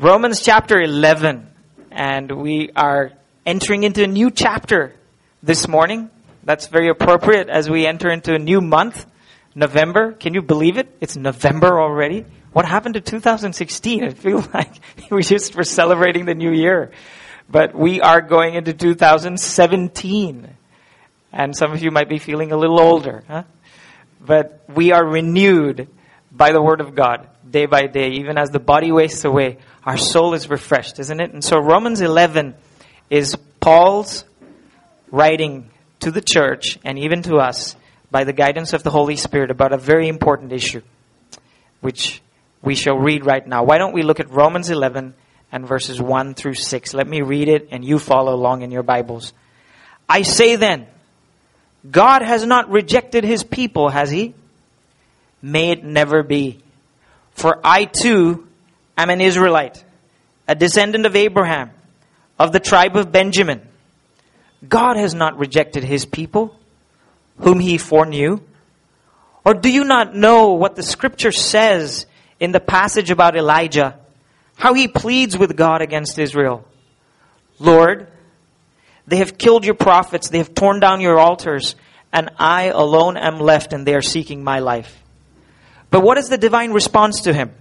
Romans chapter 11. And we are entering into a new chapter this morning. That's very appropriate as we enter into a new month, November. Can you believe it? It's November already. What happened to 2016? I feel like we just were celebrating the new year. But we are going into 2017. And some of you might be feeling a little older, huh? But we are renewed by the Word of God day by day. Even as the body wastes away, our soul is refreshed, isn't it? And so Romans 11 is Paul's writing to the church and even to us by the guidance of the Holy Spirit about a very important issue, which we shall read right now. Why don't we look at Romans 11 and verses 1 through 6. Let me read it and you follow along in your Bibles. I say then, God has not rejected His people, has He? May it never be. For I too am an Israelite, a descendant of Abraham, of the tribe of Benjamin. God has not rejected His people, whom He foreknew. Or do you not know what the Scripture says in the passage about Elijah, how he pleads with God against Israel? Lord, they have killed your prophets, they have torn down your altars, and I alone am left, and they are seeking my life. But what is the divine response to him?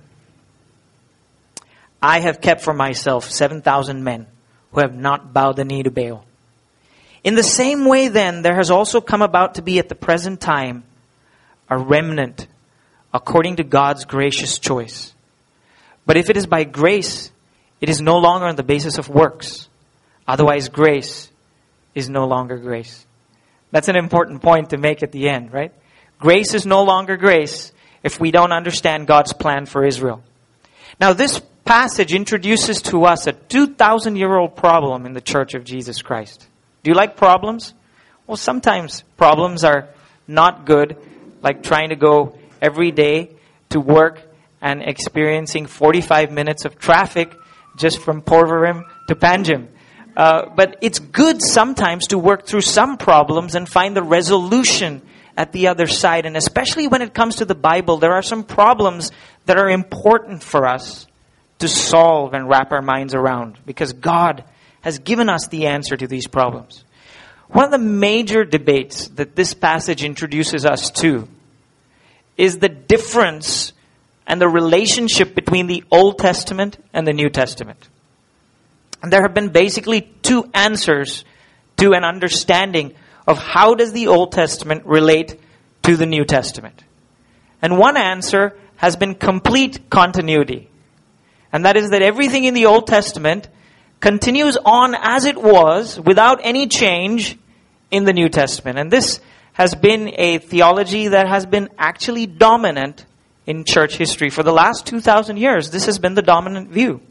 I have kept for myself 7,000 men who have not bowed the knee to Baal. In the same way then, there has also come about to be at the present time a remnant according to God's gracious choice. But if it is by grace, it is no longer on the basis of works. Otherwise, grace is no longer grace. That's an important point to make at the end, right? Grace is no longer grace if we don't understand God's plan for Israel. Now, this passage introduces to us a 2,000-year-old problem in the Church of Jesus Christ. Do you like problems? Well, sometimes problems are not good, like trying to go every day to work and experiencing 45 minutes of traffic just from Porvorim to Panjim. But it's good sometimes to work through some problems and find the resolution at the other side. And especially when it comes to the Bible, there are some problems that are important for us to solve and wrap our minds around, because God has given us the answer to these problems. One of the major debates that this passage introduces us to is the difference and the relationship between the Old Testament and the New Testament. And there have been basically two answers to an understanding of how does the Old Testament relate to the New Testament. And one answer has been complete continuity. And that is that everything in the Old Testament continues on as it was without any change in the New Testament. And this has been a theology that has been actually dominant in church history. For the last 2,000 years, this has been the dominant view.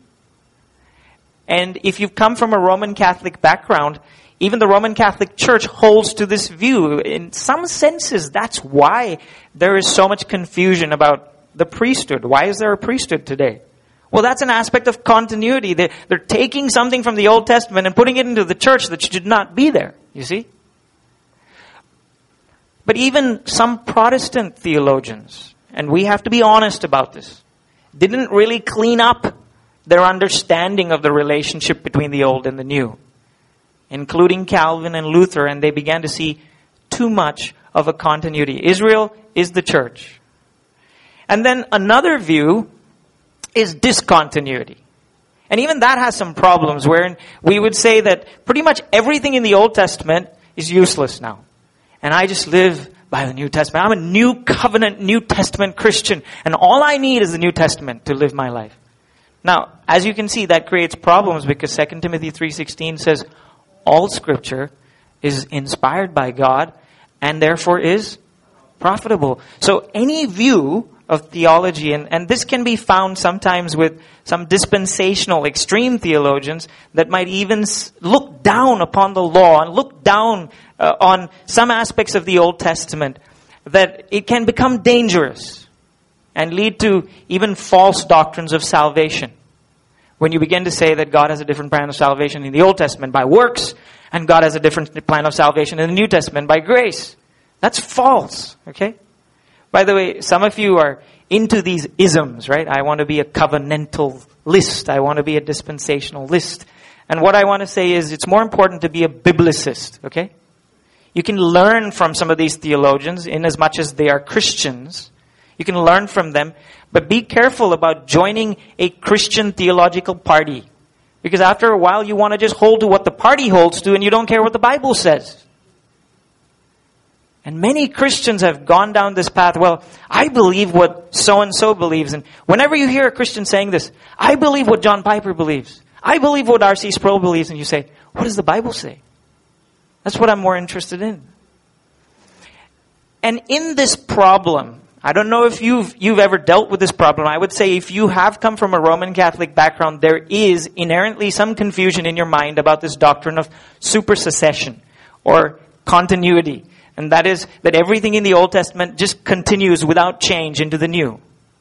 And if you've come from a Roman Catholic background, even the Roman Catholic Church holds to this view. In some senses, that's why there is so much confusion about the priesthood. Why is there a priesthood today? Well, that's an aspect of continuity. They're taking something from the Old Testament and putting it into the church that should not be there, you see? But even some Protestant theologians, and we have to be honest about this, didn't really clean up their understanding of the relationship between the Old and the New, including Calvin and Luther, and they began to see too much of a continuity. Israel is the church. And then another view is discontinuity. And even that has some problems, wherein we would say that pretty much everything in the Old Testament is useless now. And I just live by the New Testament. I'm a New Covenant, New Testament Christian. And all I need is the New Testament to live my life. Now, as you can see, that creates problems because 2 Timothy 3:16 says, all Scripture is inspired by God and therefore is profitable. So any view of theology, and this can be found sometimes with some dispensational extreme theologians that might even look down upon the law and look down on some aspects of the Old Testament, that it can become dangerous and lead to even false doctrines of salvation. When you begin to say that God has a different plan of salvation in the Old Testament by works, and God has a different plan of salvation in the New Testament by grace. That's false, okay? By the way, some of you are into these isms, right? I want to be a covenantalist. I want to be a dispensationalist. And what I want to say is it's more important to be a biblicist, okay? You can learn from some of these theologians in as much as they are Christians. You can learn from them, but be careful about joining a Christian theological party. Because after a while you want to just hold to what the party holds to and you don't care what the Bible says. And many Christians have gone down this path. Well, I believe what so-and-so believes. And whenever you hear a Christian saying this, I believe what John Piper believes. I believe what R.C. Sproul believes. And you say, what does the Bible say? That's what I'm more interested in. And in this problem, I don't know if you've ever dealt with this problem. I would say if you have come from a Roman Catholic background, there is inherently some confusion in your mind about this doctrine of supersession or continuity. And that is that everything in the Old Testament just continues without change into the New.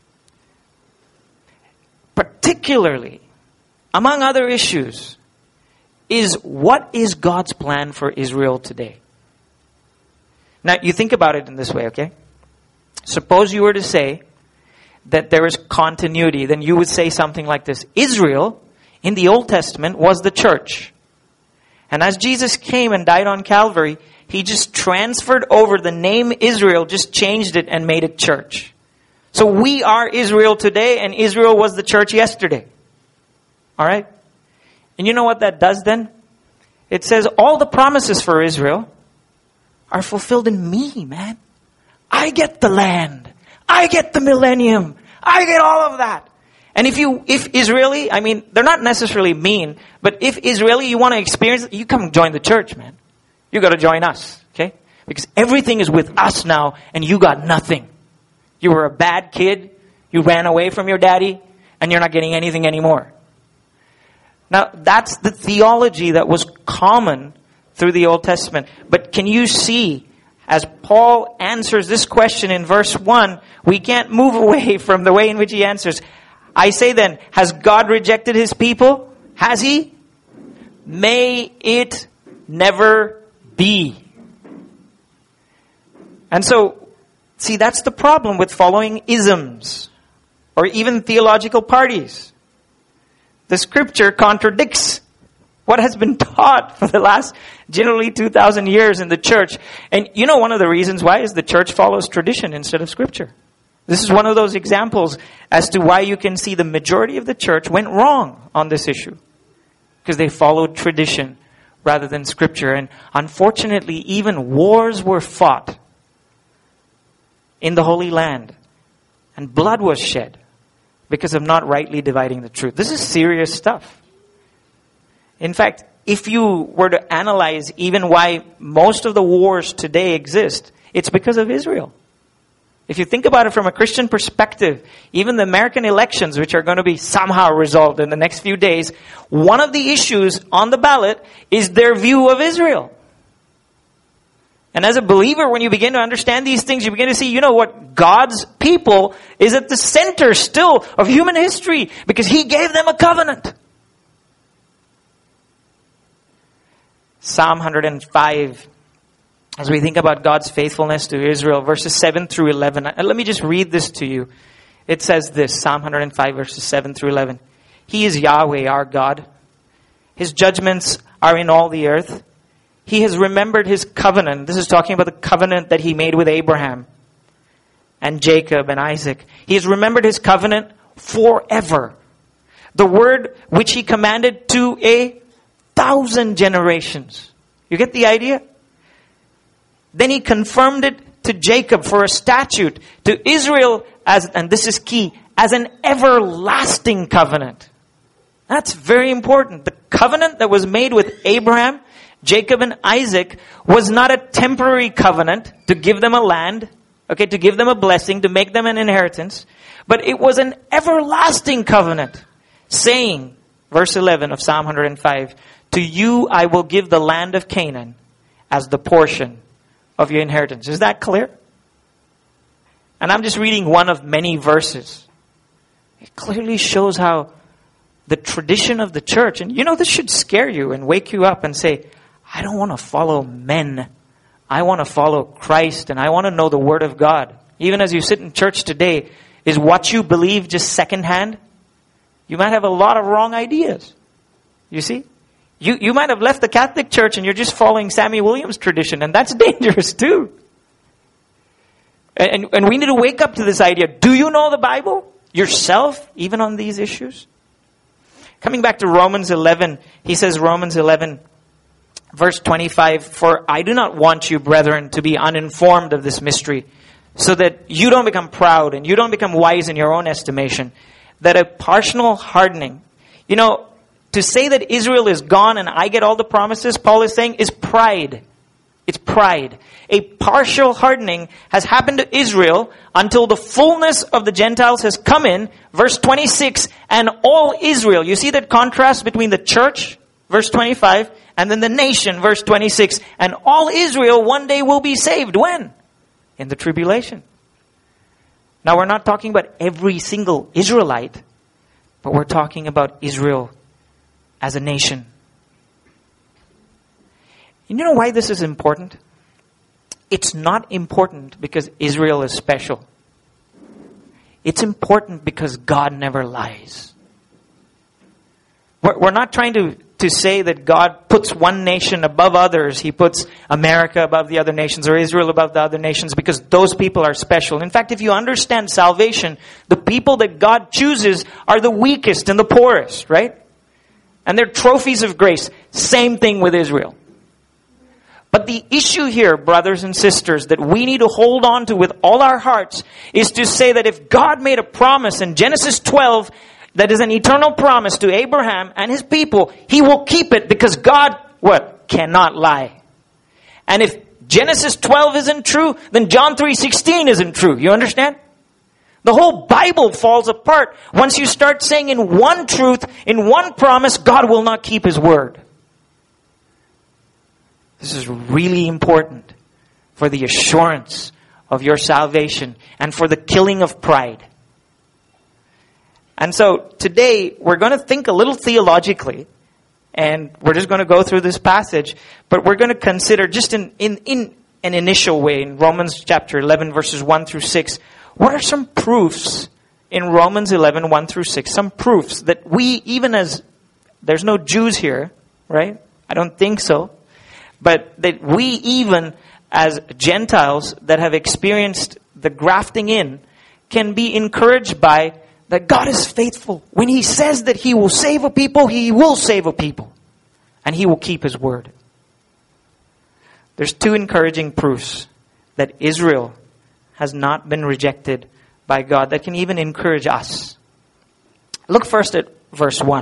Particularly, among other issues, is what is God's plan for Israel today? Now, you think about it in this way, okay? Suppose you were to say that there is continuity, then you would say something like this. Israel, in the Old Testament, was the church. And as Jesus came and died on Calvary, He just transferred over the name Israel, just changed it and made it church. So we are Israel today, and Israel was the church yesterday. Alright? And you know what that does then? It says all the promises for Israel are fulfilled in me, man. I get the land. I get the millennium. I get all of that. And if Israeli, I mean, they're not necessarily mean, but if Israeli, you want to experience it, you come join the church, man. You got to join us, okay? Because everything is with us now, and you got nothing. You were a bad kid. You ran away from your daddy, and you're not getting anything anymore. Now, that's the theology that was common through the Old Testament. But can you see, as Paul answers this question in verse 1, we can't move away from the way in which he answers. I say then, has God rejected His people? Has He? May it never be. And so, see, that's the problem with following isms or even theological parties. The scripture contradicts what has been taught for the last generally 2,000 years in the church. And you know one of the reasons why is the church follows tradition instead of scripture. This is one of those examples as to why you can see the majority of the church went wrong on this issue. Because they followed tradition rather than scripture. And unfortunately, even wars were fought in the Holy Land. And blood was shed because of not rightly dividing the truth. This is serious stuff. In fact, if you were to analyze even why most of the wars today exist, it's because of Israel. If you think about it from a Christian perspective, even the American elections, which are going to be somehow resolved in the next few days, one of the issues on the ballot is their view of Israel. And as a believer, when you begin to understand these things, you begin to see, you know what? God's people is at the center still of human history because He gave them a covenant. Psalm 105. As we think about God's faithfulness to Israel, verses 7 through 11. Let me just read this to you. It says this, Psalm 105, verses 7 through 11. He is Yahweh, our God. His judgments are in all the earth. He has remembered His covenant. This is talking about the covenant that He made with Abraham and Jacob and Isaac. He has remembered His covenant forever. The word which He commanded to 1,000 generations. You get the idea? Then He confirmed it to Jacob for a statute, to Israel as, and this is key, as an everlasting covenant. That's very important. The covenant that was made with Abraham, Jacob, and Isaac was not a temporary covenant to give them a land, okay, to give them a blessing, to make them an inheritance, but it was an everlasting covenant, saying, verse 11 of Psalm 105, to you I will give the land of Canaan as the portion of your inheritance. Is that clear? And I'm just reading one of many verses. It clearly shows how the tradition of the church, and you know this should scare you and wake you up and say, I don't want to follow men. I want to follow Christ and I want to know the Word of God. even as you sit in church today, is what you believe just secondhand, you might have a lot of wrong ideas. You see? You might have left the Catholic Church and you're just following Sammy Williams' tradition, and that's dangerous too. And we need to wake up to this idea. Do you know the Bible yourself, even on these issues? Coming back to Romans 11, he says, Romans 11, verse 25, "For I do not want you, brethren, to be uninformed of this mystery, so that you don't become proud and you don't become wise in your own estimation, that a partial hardening," to say that Israel is gone and I get all the promises, Paul is saying, is pride. It's pride. A partial hardening has happened to Israel until the fullness of the Gentiles has come in. Verse 26, "And all Israel." You see that contrast between the church, verse 25, and then the nation, verse 26. "And all Israel one day will be saved." When? In the tribulation. Now we're not talking about every single Israelite, but we're talking about Israel as a nation. You know why this is important? It's not important because Israel is special. It's important because God never lies. We're not trying to say that God puts one nation above others. He puts America above the other nations or Israel above the other nations because those people are special. In fact, if you understand salvation, the people that God chooses are the weakest and the poorest, right? And they're trophies of grace. Same thing with Israel. But the issue here, brothers and sisters, that we need to hold on to with all our hearts is to say that if God made a promise in Genesis 12 that is an eternal promise to Abraham and his people, He will keep it because God, what? Cannot lie. And if Genesis 12 isn't true, then John 3:16 isn't true. You understand? The whole Bible falls apart once you start saying in one truth, in one promise, God will not keep His word. This is really important for the assurance of your salvation and for the killing of pride. And so today we're going to think a little theologically, and we're just going to go through this passage, but we're going to consider just in an initial way in Romans chapter 11 verses 1 through 6. What are some proofs in Romans 11, 1 through 6? Some proofs that we, even as, there's no Jews here, right? I don't think so. But that we, even as Gentiles that have experienced the grafting in, can be encouraged by that God is faithful. When He says that He will save a people, He will save a people. And He will keep His word. There's two encouraging proofs that Israel has not been rejected by God that can even encourage us. Look first at verse 1.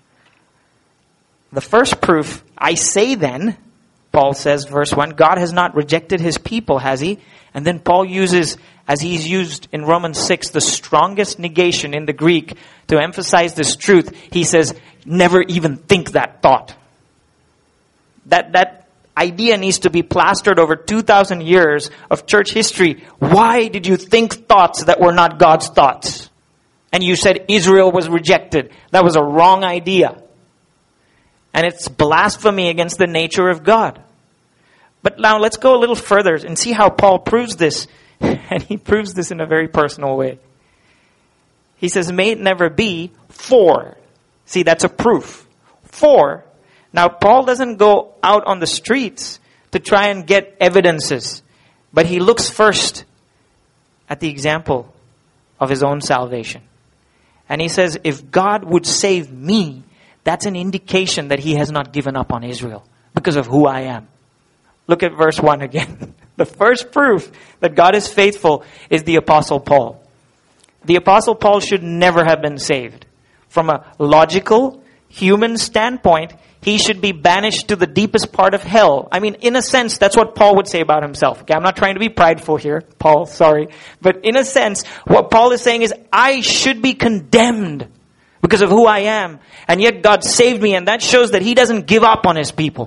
The first proof, "I say then," Paul says, verse 1, "God has not rejected His people, has He?" And then Paul uses, as he's used in Romans 6, the strongest negation in the Greek to emphasize this truth. He says, never even think that thought. That idea needs to be plastered over 2,000 years of church history. Why did you think thoughts that were not God's thoughts? And you said Israel was rejected. That was a wrong idea. And it's blasphemy against the nature of God. But now let's go a little further and see how Paul proves this. And he proves this in a very personal way. He says, "May it never be, for." See, that's a proof. For. Now, Paul doesn't go out on the streets to try and get evidences. But he looks first at the example of his own salvation. And he says, if God would save me, that's an indication that He has not given up on Israel because of who I am. Look at verse 1 again. The first proof that God is faithful is the Apostle Paul. The Apostle Paul should never have been saved. From a logical, human standpoint, he should be banished to the deepest part of hell. I mean, in a sense, that's what Paul would say about himself. Okay, I'm not trying to be prideful here, Paul, sorry. But in a sense, what Paul is saying is, I should be condemned because of who I am. And yet God saved me, and that shows that He doesn't give up on His people.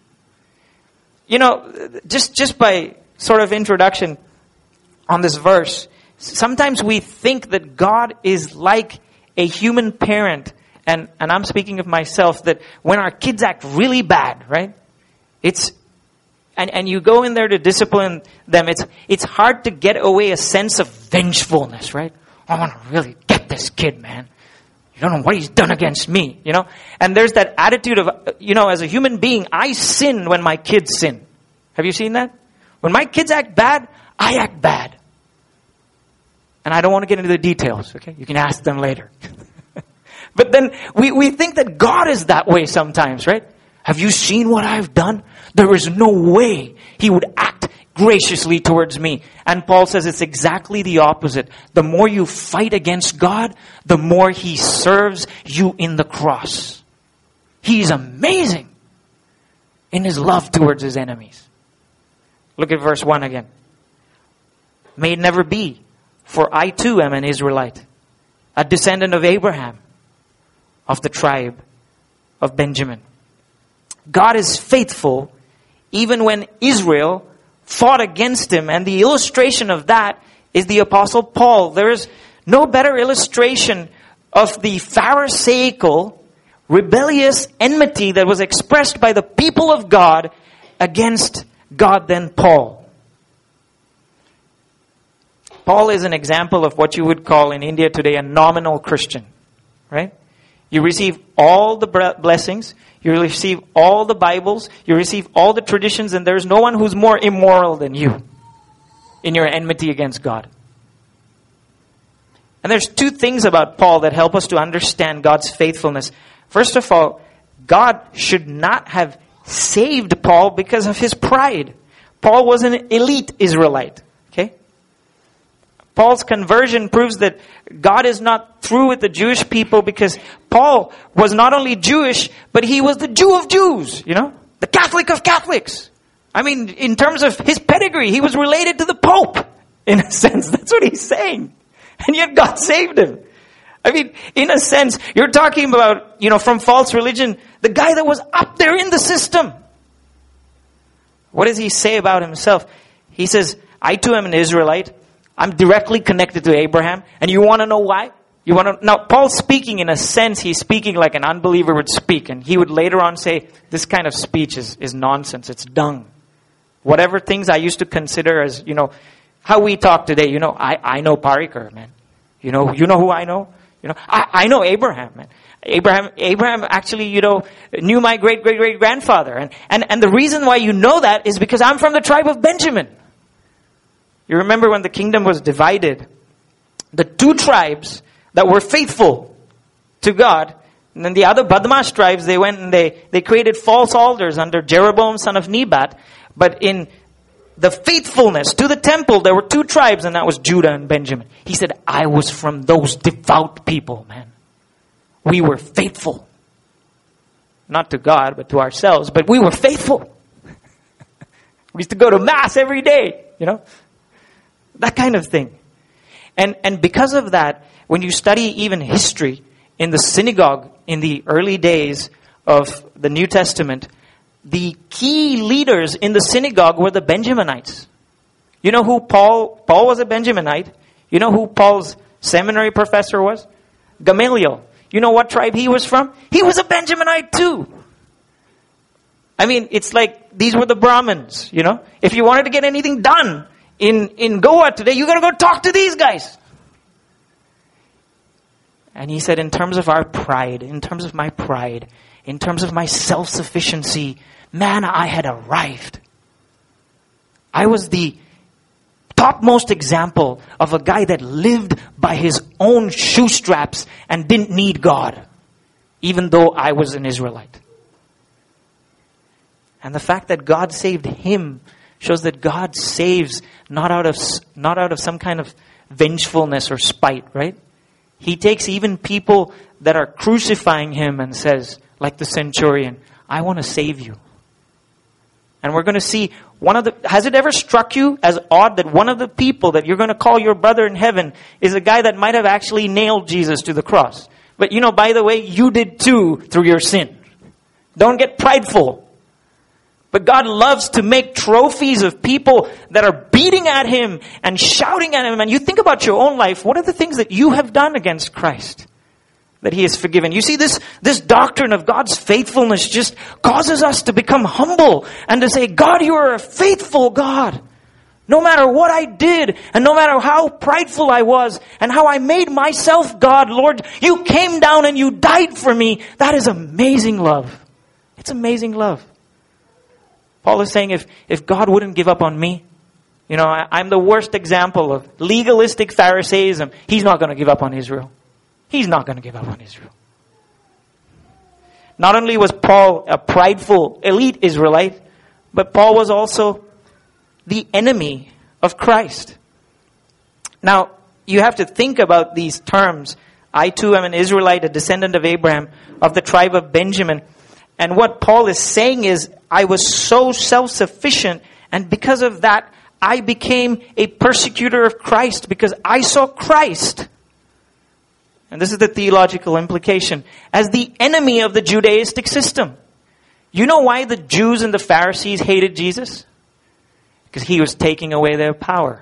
You know, just by sort of introduction on this verse, sometimes we think that God is like a human parent. And I'm speaking of myself, that when our kids act really bad, right? and you go in there to discipline them, it's hard to get away a sense of vengefulness, right? I want to really get this kid, man. You don't know what he's done against me, you know? And there's that attitude of, as a human being, I sin when my kids sin. Have you seen that? When my kids act bad, I act bad. And I don't want to get into the details, okay? You can ask them later. But then we think that God is that way sometimes, right? Have you seen what I've done? There is no way He would act graciously towards me. And Paul says it's exactly the opposite. The more you fight against God, the more He serves you in the cross. He's amazing in His love towards His enemies. Look at verse 1 again. May it never be, for I too am an Israelite, a descendant of Abraham, of the tribe of Benjamin. God is faithful even when Israel fought against Him. And the illustration of that is the Apostle Paul. There is no better illustration of the Pharisaical, rebellious enmity that was expressed by the people of God against God than Paul. Paul is an example of what you would call in India today a nominal Christian, right? You receive all the blessings, you receive all the Bibles, you receive all the traditions, and there's no one who's more immoral than you in your enmity against God. And there's two things about Paul that help us to understand God's faithfulness. First of all, God should not have saved Paul because of his pride. Paul was an elite Israelite. Okay? Paul's conversion proves that God is not through with the Jewish people because Paul was not only Jewish, but he was the Jew of Jews, the Catholic of Catholics. I mean, in terms of his pedigree, he was related to the Pope, in a sense. That's what he's saying. And yet God saved him. I mean, in a sense, you're talking about, from false religion, the guy that was up there in the system. What does he say about himself? He says, I too am an Israelite. I'm directly connected to Abraham. And you want to know why? Now, Paul's speaking in a sense, he's speaking like an unbeliever would speak. And he would later on say, this kind of speech is nonsense. It's dung. Whatever things I used to consider as, how we talk today. I know Parikar, man. You know who I know? I know Abraham, man. Abraham actually, knew my great-great-great-grandfather. And the reason why you know that is because I'm from the tribe of Benjamin. You remember when the kingdom was divided, the two tribes that were faithful to God, and then the other Badmash tribes, they went and they created false altars under Jeroboam, son of Nebat. But in the faithfulness to the temple, there were two tribes, and that was Judah and Benjamin. He said, I was from those devout people, man. We were faithful. Not to God, but to ourselves. But we were faithful. We used to go to Mass every day, That kind of thing. And because of that, when you study even history in the synagogue in the early days of the New Testament, the key leaders in the synagogue were the Benjaminites. You know who Paul was a Benjaminite. You know who Paul's seminary professor was? Gamaliel. You know what tribe he was from? He was a Benjaminite too. I mean, it's like these were the Brahmins, If you wanted to get anything done in Goa today, you got to go talk to these guys. And he said, in terms of our pride, in terms of my pride, in terms of my self-sufficiency, man, I had arrived. I was the topmost example of a guy that lived by his own shoestraps and didn't need God, even though I was an Israelite. And the fact that God saved him shows that God saves not out of some kind of vengefulness or spite, right? He takes even people that are crucifying him and says, like the centurion, I want to save you. And we're going to see has it ever struck you as odd that one of the people that you're going to call your brother in heaven is a guy that might have actually nailed Jesus to the cross? But by the way, you did too through your sin. Don't get prideful. But God loves to make trophies of people that are beating at Him and shouting at Him. And you think about your own life. What are the things that you have done against Christ? that He is forgiven. You see, this doctrine of God's faithfulness just causes us to become humble and to say, God, you are a faithful God. No matter what I did, and no matter how prideful I was, and how I made myself God, Lord, you came down and you died for me. That is amazing love. It's amazing love. Paul is saying if God wouldn't give up on me, I'm the worst example of legalistic Pharisaism. He's not going to give up on Israel. He's not going to give up on Israel. Not only was Paul a prideful, elite Israelite, but Paul was also the enemy of Christ. Now, you have to think about these terms. I too am an Israelite, a descendant of Abraham, of the tribe of Benjamin. And what Paul is saying is, I was so self-sufficient, and because of that, I became a persecutor of Christ because I saw Christ. And this is the theological implication, as the enemy of the Judaistic system. You know why the Jews and the Pharisees hated Jesus? Because He was taking away their power.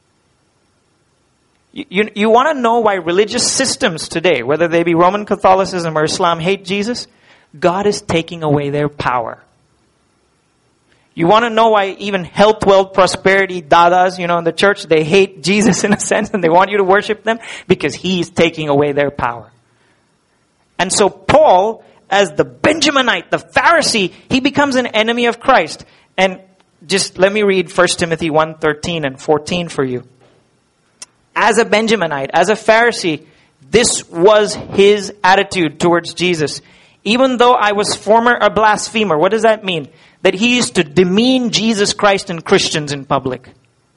You want to know why religious systems today, whether they be Roman Catholicism or Islam, hate Jesus? God is taking away their power. You want to know why even health, wealth, prosperity, dadas, in the church, they hate Jesus in a sense and they want you to worship them? Because He's taking away their power. And so Paul, as the Benjaminite, the Pharisee, he becomes an enemy of Christ. And just let me read 1 Timothy 1:13 and 14 for you. As a Benjaminite, as a Pharisee, this was his attitude towards Jesus. Even though I was former a blasphemer. What does that mean? That he used to demean Jesus Christ and Christians in public.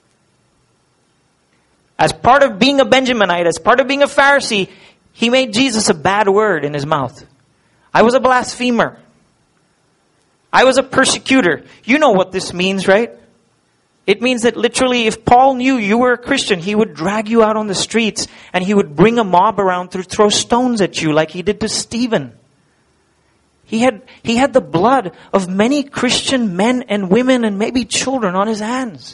As part of being a Benjaminite, as part of being a Pharisee, he made Jesus a bad word in his mouth. I was a blasphemer. I was a persecutor. You know what this means, right? It means that literally if Paul knew you were a Christian, he would drag you out on the streets and he would bring a mob around to throw stones at you like he did to Stephen. He had the blood of many Christian men and women and maybe children on his hands.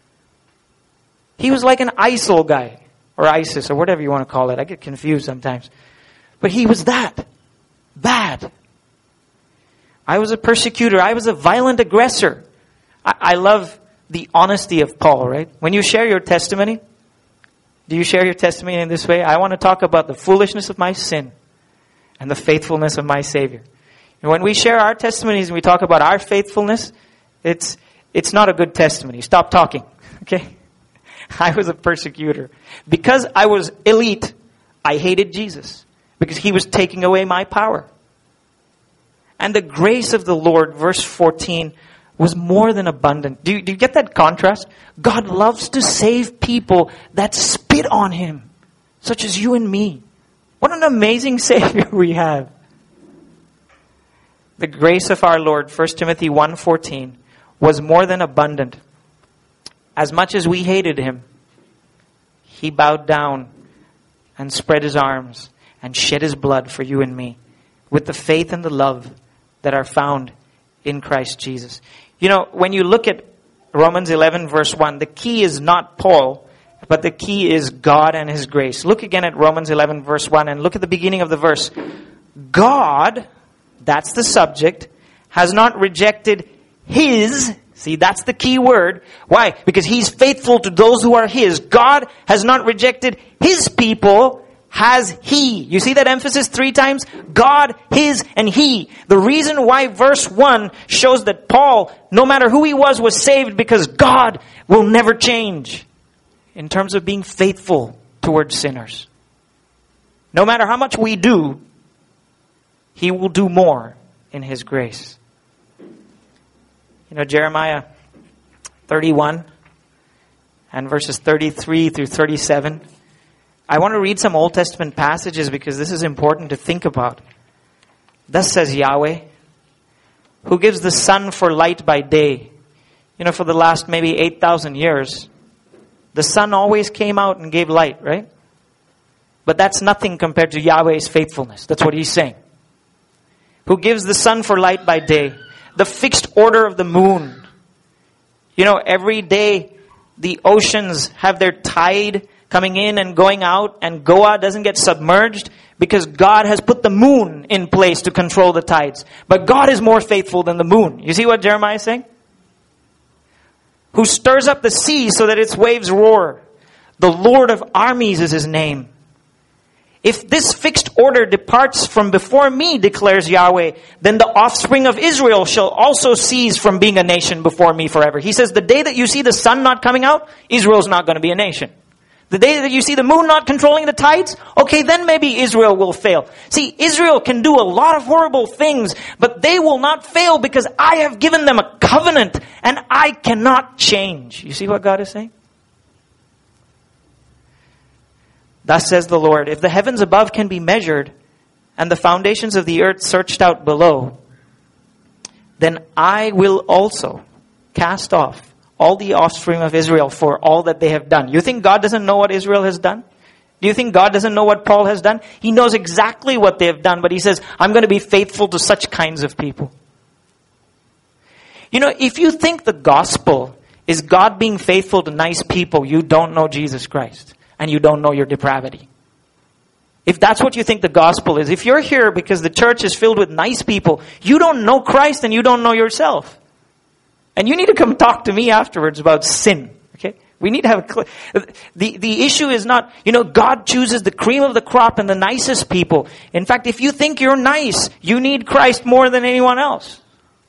He was like an ISIL guy, or ISIS, or whatever you want to call it. I get confused sometimes. But he was that bad. I was a persecutor. I was a violent aggressor. I love the honesty of Paul, right? When you share your testimony, do you share your testimony in this way? I want to talk about the foolishness of my sin and the faithfulness of my Savior. And when we share our testimonies and we talk about our faithfulness, it's not a good testimony. Stop talking, okay? I was a persecutor. Because I was elite, I hated Jesus. Because He was taking away my power. And the grace of the Lord, verse 14, was more than abundant. Do you get that contrast? God loves to save people that spit on Him, such as you and me. What an amazing Savior we have. The grace of our Lord, 1 Timothy 1:14, was more than abundant. As much as we hated Him, He bowed down and spread His arms and shed His blood for you and me with the faith and the love that are found in Christ Jesus. When you look at Romans 11 verse 1, the key is not Paul, but the key is God and His grace. Look again at Romans 11 verse 1 and look at the beginning of the verse. God, that's the subject, has not rejected His, see, that's the key word. Why? Because He's faithful to those who are His. God has not rejected His people, has He. You see that emphasis 3 times? God, His, and He. The reason why verse 1 shows that Paul, no matter who he was saved because God will never change in terms of being faithful towards sinners. No matter how much we do, He will do more in His grace. Jeremiah 31 and verses 33 through 37. I want to read some Old Testament passages because this is important to think about. Thus says Yahweh, who gives the sun for light by day. For the last maybe 8,000 years, the sun always came out and gave light, right? But that's nothing compared to Yahweh's faithfulness. That's what He's saying. Who gives the sun for light by day, the fixed order of the moon. Every day the oceans have their tide coming in and going out, and Goa doesn't get submerged because God has put the moon in place to control the tides. But God is more faithful than the moon. You see what Jeremiah is saying? Who stirs up the sea so that its waves roar. The Lord of armies is his name. If this fixed order departs from before me, declares Yahweh, then the offspring of Israel shall also cease from being a nation before me forever. He says the day that you see the sun not coming out, Israel's not going to be a nation. The day that you see the moon not controlling the tides, okay, then maybe Israel will fail. See, Israel can do a lot of horrible things, but they will not fail because I have given them a covenant and I cannot change. You see what God is saying? Thus says the Lord, if the heavens above can be measured and the foundations of the earth searched out below, then I will also cast off all the offspring of Israel for all that they have done. You think God doesn't know what Israel has done? Do you think God doesn't know what Paul has done? He knows exactly what they have done, but he says, I'm going to be faithful to such kinds of people. You know, if you think the gospel is God being faithful to nice people, you don't know Jesus Christ. And you don't know your depravity. If that's what you think the gospel is, if you're here because the church is filled with nice people, you don't know Christ and you don't know yourself. And you need to come talk to me afterwards about sin. Okay? We need to have the issue is not, God chooses the cream of the crop and the nicest people. In fact, if you think you're nice, you need Christ more than anyone else.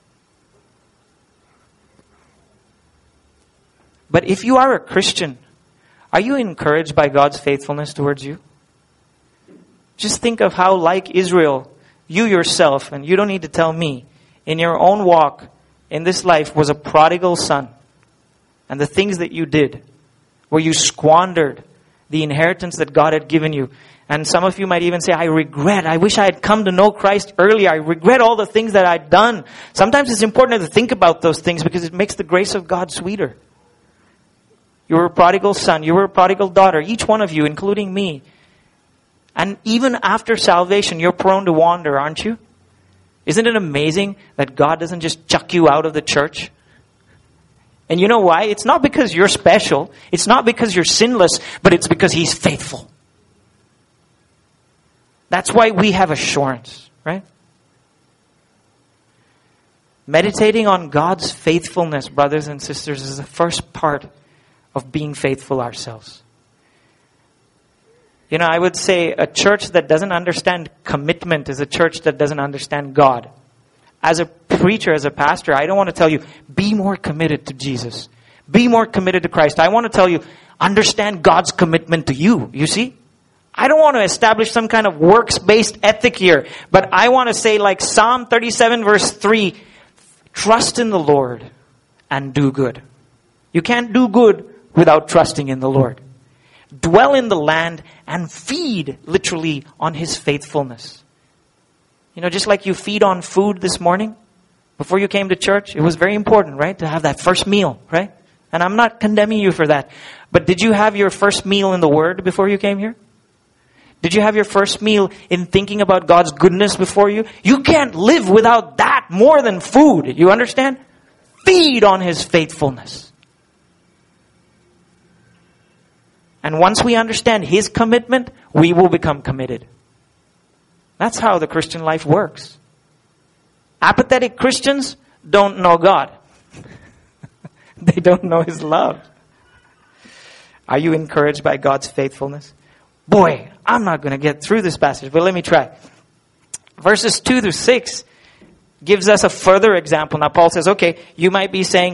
But if you are a Christian, are you encouraged by God's faithfulness towards you? Just think of how, like Israel, you yourself, and you don't need to tell me, in your own walk in this life was a prodigal son. And the things that you did, where you squandered the inheritance that God had given you. And some of you might even say, I wish I had come to know Christ earlier. I regret all the things that I'd done. Sometimes it's important to think about those things because it makes the grace of God sweeter. You were a prodigal son. You were a prodigal daughter. Each one of you, including me. And even after salvation, you're prone to wander, aren't you? Isn't it amazing that God doesn't just chuck you out of the church? And you know why? It's not because you're special. It's not because you're sinless, but it's because He's faithful. That's why we have assurance, right? Meditating on God's faithfulness, brothers and sisters, is the first part of being faithful ourselves. I would say a church that doesn't understand commitment is a church that doesn't understand God. As a preacher, as a pastor, I don't want to tell you, be more committed to Jesus. Be more committed to Christ. I want to tell you, understand God's commitment to you. You see? I don't want to establish some kind of works-based ethic here. But I want to say, like Psalm 37 verse 3, trust in the Lord and do good. You can't do good without trusting in the Lord. Dwell in the land and feed, literally, on His faithfulness. Just like you feed on food this morning, before you came to church, it was very important, right? To have that first meal, right? And I'm not condemning you for that. But did you have your first meal in the Word before you came here? Did you have your first meal in thinking about God's goodness before you? You can't live without that more than food. You understand? Feed on His faithfulness. And once we understand His commitment, we will become committed. That's how the Christian life works. Apathetic Christians don't know God. They don't know His love. Are you encouraged by God's faithfulness? Boy, I'm not going to get through this passage, but let me try. Verses 2 through 6 gives us a further example. Now Paul says, okay, you might be saying,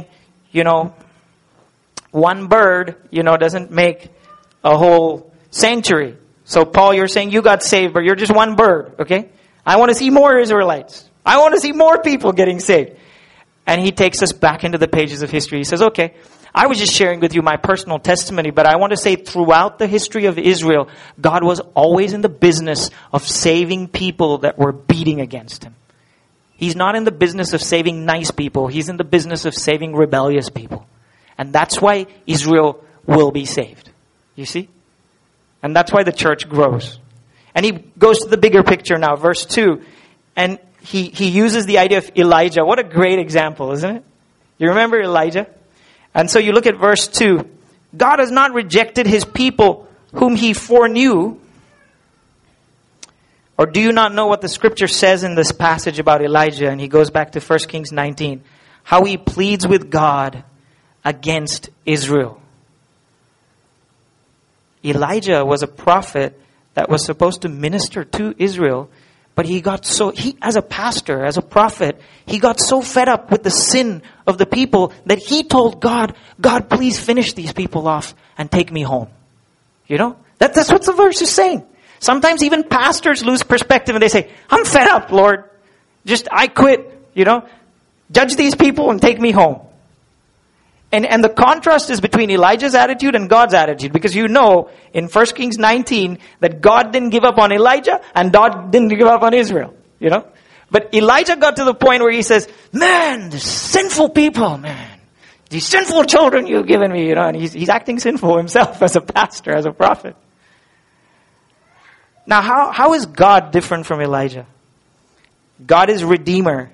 one bird, doesn't make a whole sanctuary. So Paul, you're saying you got saved, but you're just one bird, okay? I want to see more Israelites. I want to see more people getting saved. And he takes us back into the pages of history. He says, okay, I was just sharing with you my personal testimony, but I want to say throughout the history of Israel, God was always in the business of saving people that were beating against Him. He's not in the business of saving nice people. He's in the business of saving rebellious people. And that's why Israel will be saved. You see? And that's why the church grows. And he goes to the bigger picture now, verse 2. And he uses the idea of Elijah. What a great example, isn't it? You remember Elijah? And so you look at verse 2. God has not rejected His people whom He foreknew. Or do you not know what the scripture says in this passage about Elijah? And he goes back to 1 Kings 19. How he pleads with God against Israel. Elijah was a prophet that was supposed to minister to Israel. But he as a pastor, as a prophet, he got so fed up with the sin of the people that he told God, God, please finish these people off and take me home. You know? That's what the verse is saying. Sometimes even pastors lose perspective and they say, I'm fed up, Lord. I quit, you know. Judge these people and take me home. And the contrast is between Elijah's attitude and God's attitude. Because you know, in 1 Kings 19, that God didn't give up on Elijah and God didn't give up on Israel. You know? But Elijah got to the point where he says, man, the sinful people, man. These sinful children you've given me, you know. And he's acting sinful himself as a pastor, as a prophet. Now, how is God different from Elijah? God is Redeemer.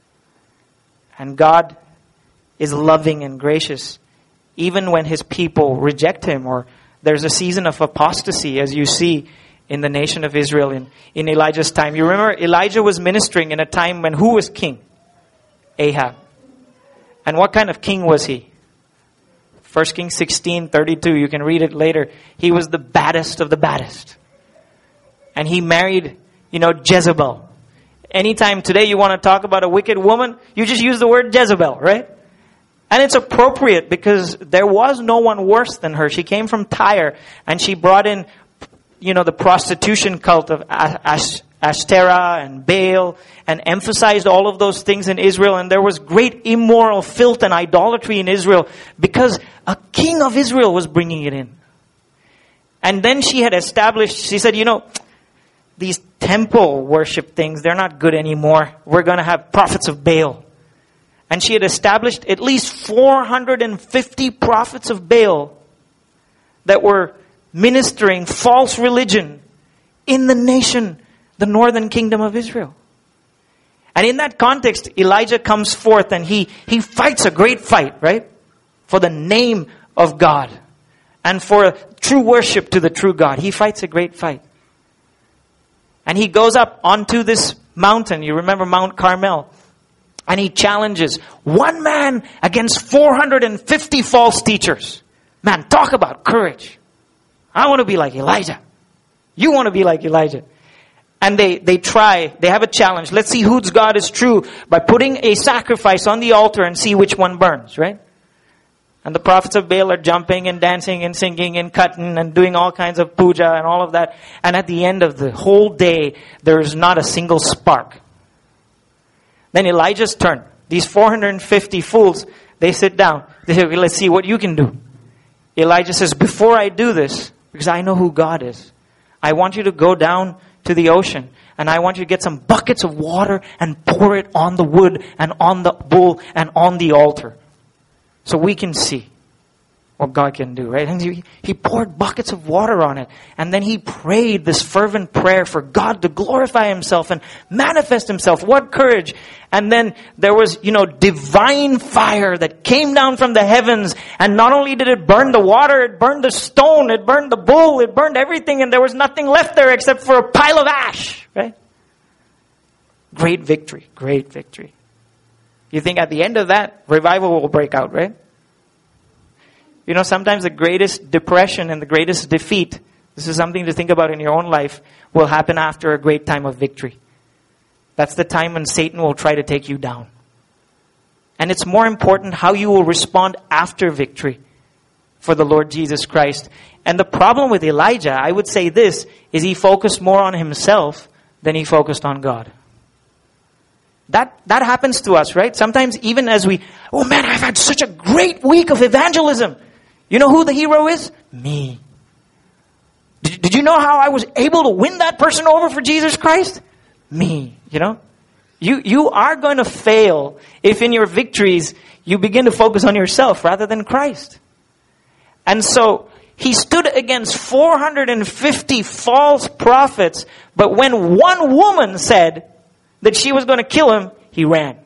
And God is loving and gracious. Even when His people reject Him, or there's a season of apostasy, as you see in the nation of Israel in Elijah's time. You remember Elijah was ministering in a time when who was king? Ahab. And what kind of king was he? 1 Kings 16:32, you can read it later. He was the baddest of the baddest. And he married, Jezebel. Anytime today you want to talk about a wicked woman, you just use the word Jezebel, right? And it's appropriate because there was no one worse than her. She came from Tyre and she brought in, the prostitution cult of Ashtoreth and Baal and emphasized all of those things in Israel. And there was great immoral filth and idolatry in Israel because a king of Israel was bringing it in. And then she said, these temple worship things, they're not good anymore. We're going to have prophets of Baal. And she had established at least 450 prophets of Baal that were ministering false religion in the nation, the northern kingdom of Israel. And in that context, Elijah comes forth and he fights a great fight, right? For the name of God and for true worship to the true God. He fights a great fight. And he goes up onto this mountain. You remember Mount Carmel. And he challenges one man against 450 false teachers. Man, talk about courage. I want to be like Elijah. You want to be like Elijah. And they have a challenge. Let's see whose God is true by putting a sacrifice on the altar and see which one burns, right? And the prophets of Baal are jumping and dancing and singing and cutting and doing all kinds of puja and all of that. And at the end of the whole day, there is not a single spark. Then Elijah's turn. These 450 fools, they sit down. They say, okay, let's see what you can do. Elijah says, before I do this, because I know who God is, I want you to go down to the ocean and I want you to get some buckets of water and pour it on the wood and on the bull and on the altar. So we can see what God can do, right? And he poured buckets of water on it. And then he prayed this fervent prayer for God to glorify Himself and manifest Himself. What courage. And then there was, divine fire that came down from the heavens. And not only did it burn the water, it burned the stone, it burned the bull, it burned everything. And there was nothing left there except for a pile of ash, right? Great victory, great victory. You think at the end of that, revival will break out, right? Sometimes the greatest depression and the greatest defeat, this is something to think about in your own life, will happen after a great time of victory. That's the time when Satan will try to take you down. And it's more important how you will respond after victory for the Lord Jesus Christ. And the problem with Elijah, I would say this, is he focused more on himself than he focused on God. That happens to us, right? Sometimes even as I've had such a great week of evangelism. You know who the hero is? Me. Did you know how I was able to win that person over for Jesus Christ? Me, You are going to fail if in your victories you begin to focus on yourself rather than Christ. And so he stood against 450 false prophets, but when one woman said that she was going to kill him, he ran.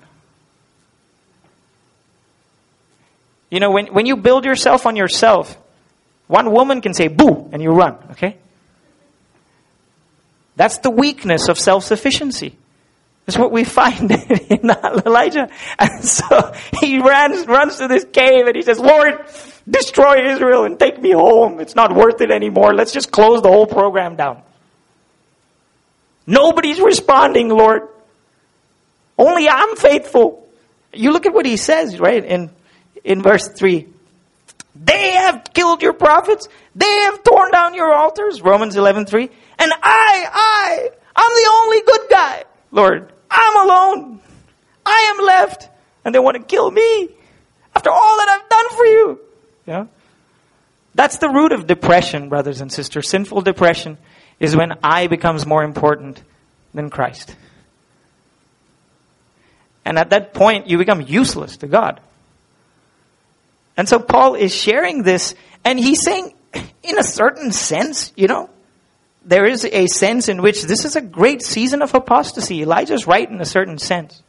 When you build yourself on yourself, one woman can say boo and you run, okay? That's the weakness of self-sufficiency. That's what we find in Elijah. And so he runs to this cave and he says, Lord, destroy Israel and take me home. It's not worth it anymore. Let's just close the whole program down. Nobody's responding, Lord. Only I'm faithful. You look at what he says, right? In verse 3. They have killed your prophets. They have torn down your altars. Romans 11:3. And I'm the only good guy. Lord, I'm alone. I am left. And they want to kill me after all that I've done for you. Yeah? That's the root of depression, brothers and sisters. Sinful depression is when I becomes more important than Christ. And at that point, you become useless to God. And so Paul is sharing this, and he's saying, in a certain sense, there is a sense in which this is a great season of apostasy. Elijah's right in a certain sense.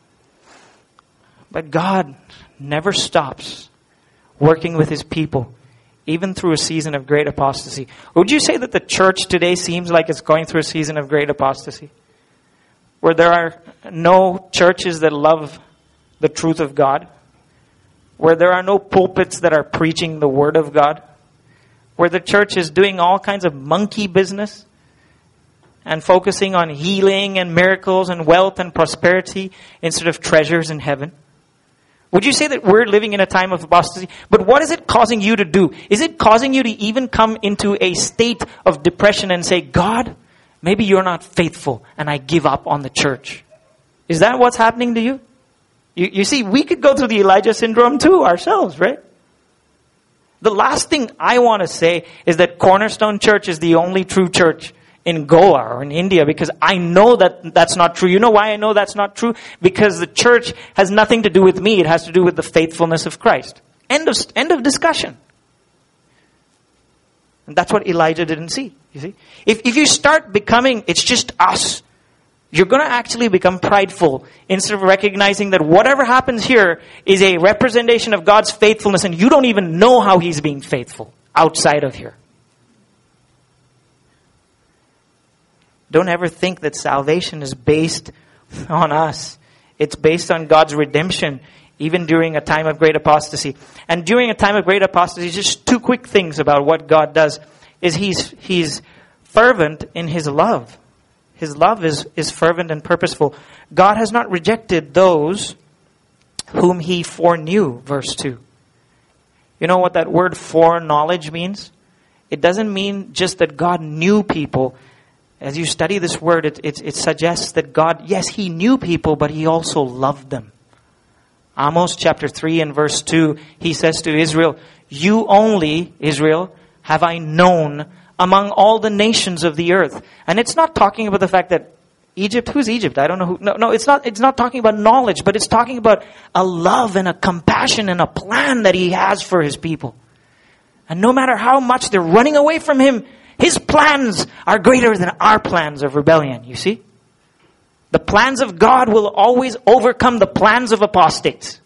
But God never stops working with his people, even through a season of great apostasy. Would you say that the church today seems like it's going through a season of great apostasy? Where there are no churches that love the truth of God? Where there are no pulpits that are preaching the word of God? Where the church is doing all kinds of monkey business and focusing on healing and miracles and wealth and prosperity instead of treasures in heaven? Would you say that we're living in a time of apostasy? But what is it causing you to do? Is it causing you to even come into a state of depression and say, God, maybe you're not faithful and I give up on the church? Is that what's happening to you? You see, we could go through the Elijah syndrome too ourselves, right? The last thing I want to say is that Cornerstone Church is the only true church in Goa or in India, because I know that that's not true. You know why I know that's not true? Because the church has nothing to do with me. It has to do with the faithfulness of Christ. End of discussion. And that's what Elijah didn't see. You see? If you start becoming, it's just us, you're going to actually become prideful instead of recognizing that whatever happens here is a representation of God's faithfulness, and you don't even know how He's being faithful outside of here. Don't ever think that salvation is based on us. It's based on God's redemption, even during a time of great apostasy. And during a time of great apostasy, just two quick things about what God does is He's fervent in His love. His love is fervent and purposeful. God has not rejected those whom He foreknew, verse 2. You know what that word foreknowledge means? It doesn't mean just that God knew people. As you study this word, it suggests that God, yes, He knew people, but He also loved them. Amos chapter 3 and verse 2, He says to Israel, you only, Israel, have I known among all the nations of the earth. And it's not talking about the fact that Egypt, who's Egypt? I don't know who. No, it's not talking about knowledge, but it's talking about a love and a compassion and a plan that He has for His people. And no matter how much they're running away from Him, His plans are greater than our plans of rebellion, you see? The plans of God will always overcome the plans of apostates.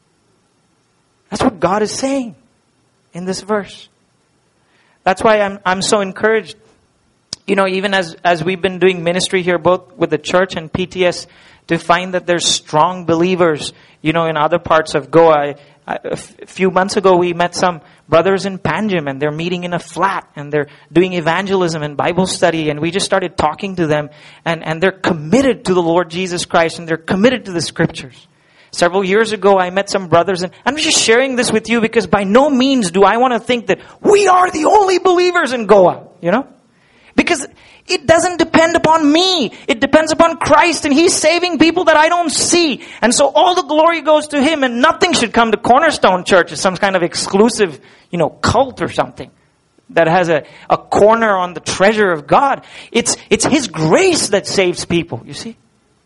That's what God is saying in this verse. That's why I'm so encouraged. You know, even as we've been doing ministry here, both with the church and PTS, to find that there's strong believers, you know, in other parts of Goa. A few months ago, we met some brothers in Panjim, and they're meeting in a flat, and they're doing evangelism and Bible study, and we just started talking to them, and they're committed to the Lord Jesus Christ, and they're committed to the Scriptures. Several years ago, I met some brothers, and I'm just sharing this with you because by no means do I want to think that we are the only believers in Goa, you know? Because it doesn't depend upon me. It depends upon Christ, and He's saving people that I don't see. And so all the glory goes to Him, and nothing should come to Cornerstone Church as some kind of exclusive, you know, cult or something that has a corner on the treasure of God. It's His grace that saves people, you see?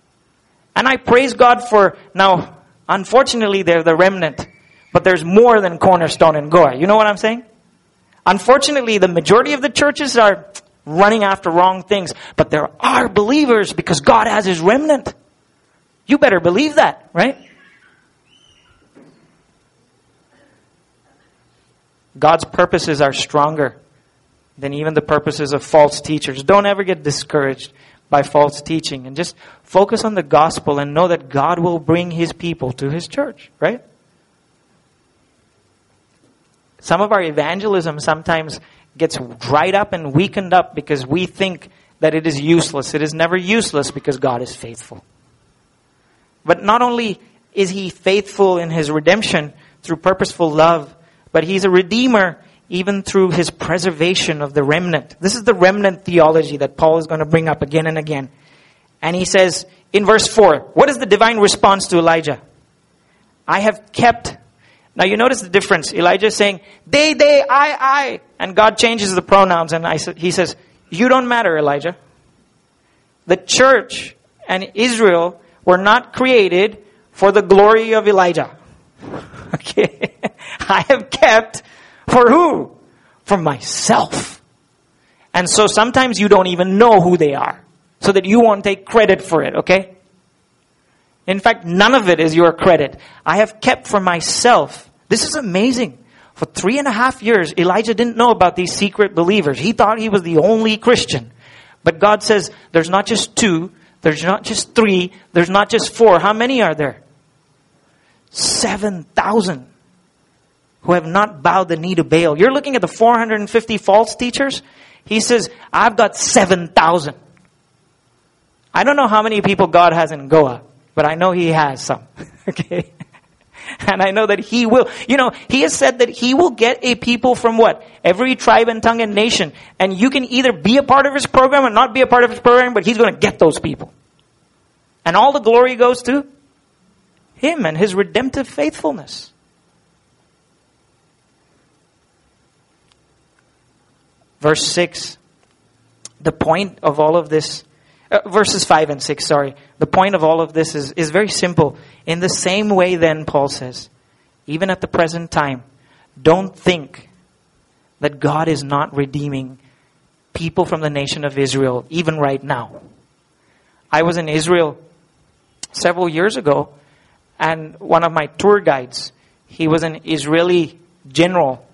And I praise God for, now, unfortunately, they're the remnant, but there's more than Cornerstone and Goa. You know what I'm saying? Unfortunately, the majority of the churches are running after wrong things, but there are believers because God has His remnant. You better believe that, right? God's purposes are stronger than even the purposes of false teachers. Don't ever get discouraged by false teaching. And just focus on the gospel and know that God will bring His people to His church, right? Some of our evangelism sometimes gets dried up and weakened up because we think that it is useless. It is never useless because God is faithful. But not only is He faithful in His redemption through purposeful love, but He's a redeemer even through His preservation of the remnant. This is the remnant theology that Paul is going to bring up again and again. And he says in verse 4, what is the divine response to Elijah? I have kept. Now you notice the difference. Elijah is saying, they, I. And God changes the pronouns and He says, you don't matter, Elijah. The church and Israel were not created for the glory of Elijah. Okay. I have kept for who? For myself. And so sometimes you don't even know who they are, so that you won't take credit for it, okay? In fact, none of it is your credit. I have kept for myself. This is amazing. For 3.5 years, Elijah didn't know about these secret believers. He thought he was the only Christian. But God says, there's not just 2, there's not just 3, there's not just 4. How many are there? 7,000 who have not bowed the knee to Baal. You're looking at the 450 false teachers. He says, I've got 7,000. I don't know how many people God has in Goa, but I know He has some. Okay? And I know that He will. You know, He has said that He will get a people from what? Every tribe and tongue and nation. And you can either be a part of His program or not be a part of His program, but He's going to get those people. And all the glory goes to Him and His redemptive faithfulness. Verse 6, the point of all of this, verses 5 and 6, sorry. The point of all of this is very simple. In the same way then, Paul says, even at the present time, don't think that God is not redeeming people from the nation of Israel, even right now. I was in Israel several years ago, and one of my tour guides, he was an Israeli general.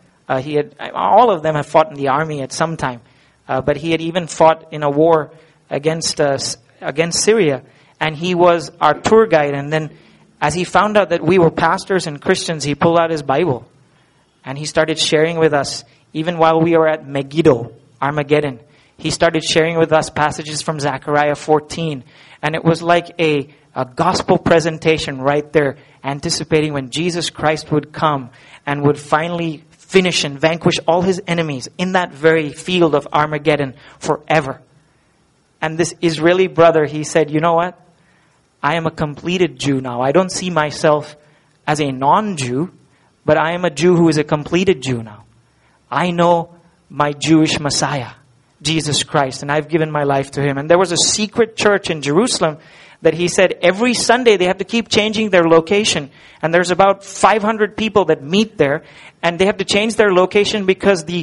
All of them have fought in the army at some time, but he had even fought in a war against Syria, and he was our tour guide. And then, as he found out that we were pastors and Christians, he pulled out his Bible, and he started sharing with us. Even while we were at Megiddo, Armageddon, he started sharing with us passages from Zechariah 14, and it was like a gospel presentation right there, anticipating when Jesus Christ would come and would finally finish and vanquish all His enemies in that very field of Armageddon forever. And this Israeli brother, he said, you know what? I am a completed Jew now. I don't see myself as a non-Jew, but I am a Jew who is a completed Jew now. I know my Jewish Messiah, Jesus Christ, and I've given my life to Him. And there was a secret church in Jerusalem that he said every Sunday they have to keep changing their location. And there's about 500 people that meet there. And they have to change their location because the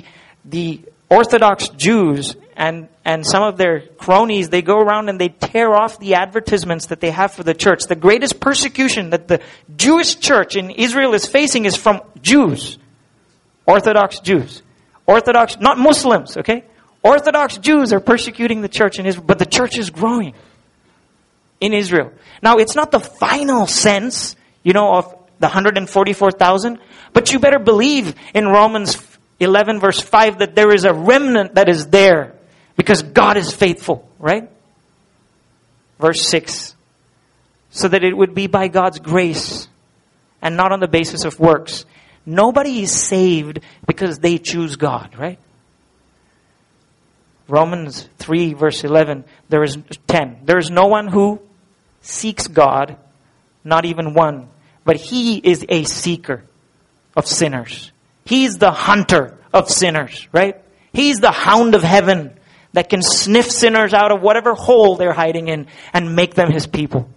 Orthodox Jews and some of their cronies, they go around and they tear off the advertisements that they have for the church. The greatest persecution that the Jewish church in Israel is facing is from Jews. Orthodox Jews. Orthodox, not Muslims, okay? Orthodox Jews are persecuting the church in Israel, but the church is growing in Israel. Now, it's not the final sense, of the 144,000, but you better believe in Romans 11 verse 5 that there is a remnant that is there because God is faithful, right? Verse 6, so that it would be by God's grace and not on the basis of works. Nobody is saved because they choose God, right? Romans 3 verse 11, there is 10. There is no one who seeks God, not even one. But He is a seeker of sinners. He's the hunter of sinners, right? He's the hound of heaven that can sniff sinners out of whatever hole they're hiding in and make them His people.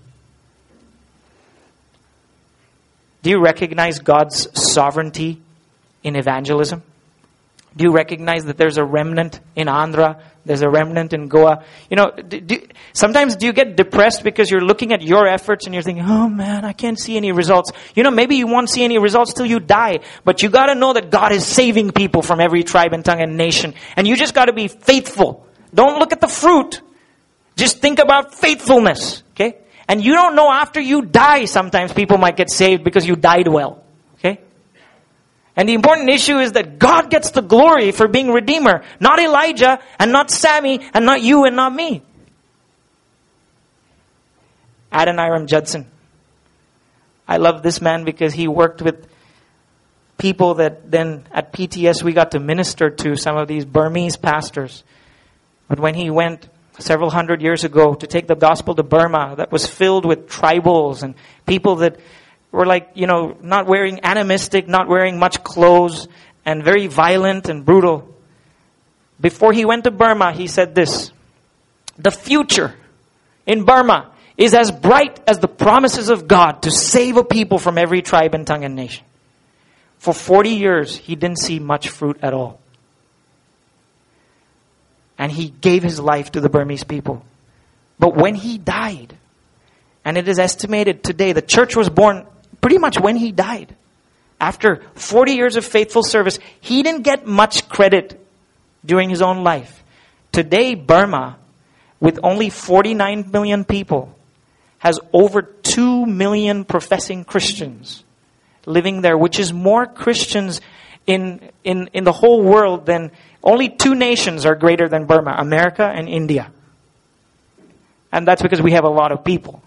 Do you recognize God's sovereignty in evangelism? Do you recognize that there's a remnant in Andhra? There's a remnant in Goa? Sometimes do you get depressed because you're looking at your efforts and you're thinking, oh man, I can't see any results. Maybe you won't see any results till you die. But you got to know that God is saving people from every tribe and tongue and nation. And you just got to be faithful. Don't look at the fruit. Just think about faithfulness. Okay? And you don't know after you die, sometimes people might get saved because you died well. Okay? And the important issue is that God gets the glory for being Redeemer. Not Elijah, and not Sammy, and not you, and not me. Adoniram Judson. I love this man because he worked with people that then at PTS we got to minister to, some of these Burmese pastors. But when he went several hundred years ago to take the gospel to Burma, that was filled with tribals and people that were like, not wearing animistic, not wearing much clothes, and very violent and brutal. Before he went to Burma, he said this: the future in Burma is as bright as the promises of God to save a people from every tribe and tongue and nation. For 40 years, he didn't see much fruit at all. And he gave his life to the Burmese people. But when he died, and it is estimated today, the church was born pretty much when he died. After 40 years of faithful service, he didn't get much credit during his own life. Today, Burma, with only 49 million people, has over 2 million professing Christians living there, which is more Christians in the whole world than only 2 nations are greater than Burma, America and India. And that's because we have a lot of people.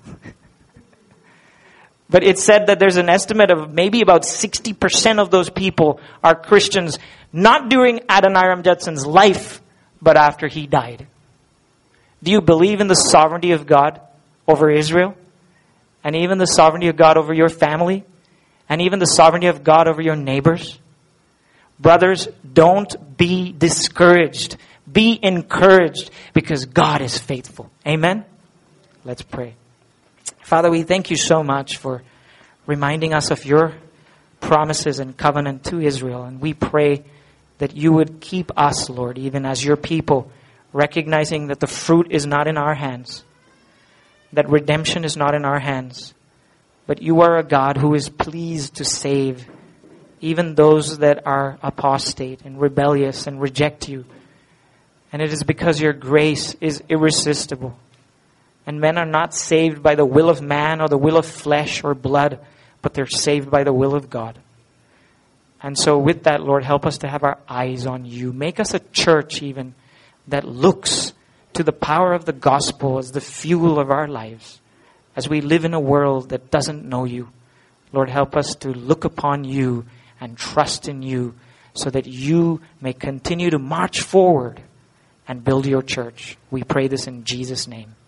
But it's said that there's an estimate of maybe about 60% of those people are Christians, not during Adoniram Judson's life, but after he died. Do you believe in the sovereignty of God over Israel? And even the sovereignty of God over your family? And even the sovereignty of God over your neighbors? Brothers, don't be discouraged. Be encouraged because God is faithful. Amen? Let's pray. Father, we thank you so much for reminding us of your promises and covenant to Israel. And we pray that you would keep us, Lord, even as your people, recognizing that the fruit is not in our hands, that redemption is not in our hands, but you are a God who is pleased to save even those that are apostate and rebellious and reject you. And it is because your grace is irresistible. And men are not saved by the will of man or the will of flesh or blood, but they're saved by the will of God. And so with that, Lord, help us to have our eyes on you. Make us a church even that looks to the power of the gospel as the fuel of our lives. As we live in a world that doesn't know you, Lord, help us to look upon you and trust in you so that you may continue to march forward and build your church. We pray this in Jesus' name.